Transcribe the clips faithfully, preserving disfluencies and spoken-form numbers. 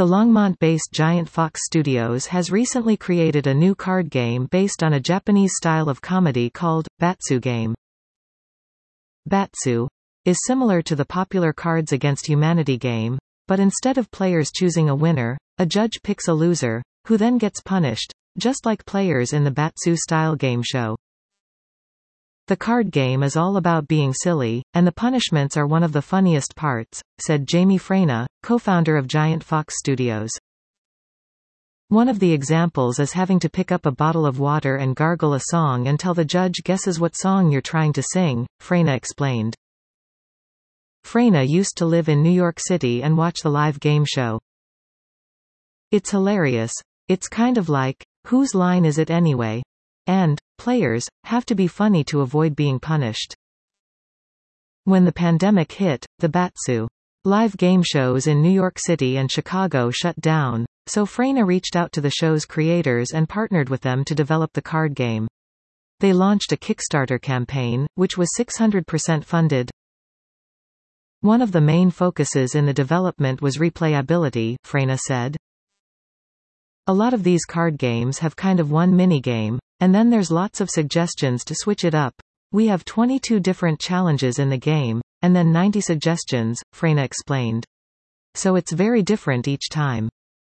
The Longmont-based Giant Fox Studios has recently created a new card game based on a Japanese style of comedy called Batsu Game. Batsu is similar to the popular Cards Against Humanity game, but instead of players choosing a winner, a judge picks a loser, who then gets punished, just like players in the Batsu-style game show. The card game is all about being silly, and the punishments are one of the funniest parts, said Jamie Freyna, co-founder of Giant Fox Studios. One of the examples is having to pick up a bottle of water and gargle a song until the judge guesses what song you're trying to sing, Freyna explained. Freyna used to live in New York City and watch the live game show. It's hilarious. It's kind of like, whose line is it anyway? And, players, have to be funny to avoid being punished. When the pandemic hit, the Batsu live game shows in New York City and Chicago shut down, so Freyna reached out to the show's creators and partnered with them to develop the card game. They launched a Kickstarter campaign, which was six hundred percent funded. One of the main focuses in the development was replayability, Freyna said. A lot of these card games have kind of one mini-game, and then there's lots of suggestions to switch it up. We have twenty-two different challenges in the game, and then ninety suggestions, Freyna explained. So it's very different each time.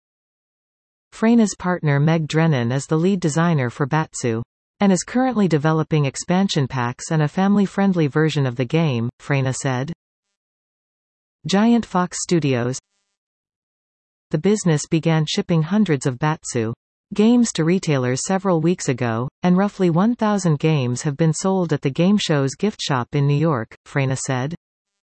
Freyna's partner Meg Drennan is the lead designer for Batsu, and is currently developing expansion packs and a family-friendly version of the game, Freyna said. Giant Fox Studios. The business began shipping hundreds of Batsu games to retailers several weeks ago, and roughly one thousand games have been sold at the game show's gift shop in New York, Freyna said.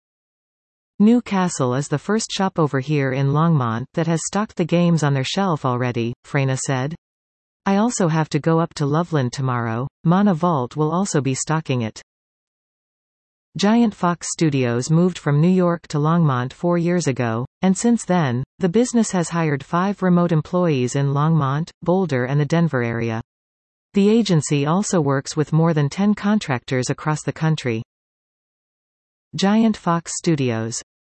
New Castle is the first shop over here in Longmont that has stocked the games on their shelf already, Freyna said. I also have to go up to Loveland tomorrow. Mana Vault will also be stocking it. Giant Fox Studios moved from New York to Longmont four years ago, and since then, the business has hired five remote employees in Longmont, Boulder and the Denver area. The agency also works with more than ten contractors across the country. Giant Fox Studios